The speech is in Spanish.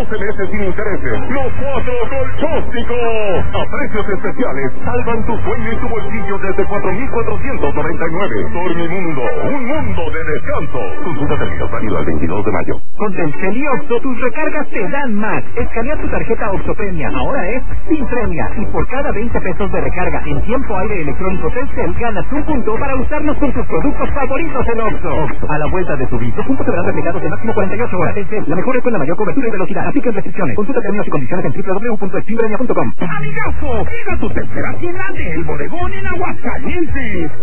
12 meses sin intereses. Los 4 Colchósticos. A precios especiales, salvan tu sueño y tu bolsillo desde 4,499. Dormimundo, un mundo de descanso. Consulta términos válido al 22 de mayo. Con Telcel y Oxxo, tus recargas te dan más. Escanea tu tarjeta Oxxo Premia. Ahora es sin premia. Y por cada 20 pesos de recarga en tiempo aire electrónico Telcel, ganas un punto para usarnos con tus productos favoritos en Oxxo. A la vuelta de tu vida, los puntos serán replicados en máximo 48 horas. Telcel, la mejor red con la mayor cobertura y velocidad. Aplica restricciones. Consulta términos y condiciones en www.extimpremia.com. Amigazo, llega tu tercera tienda del Bodegón en Aguascalientes.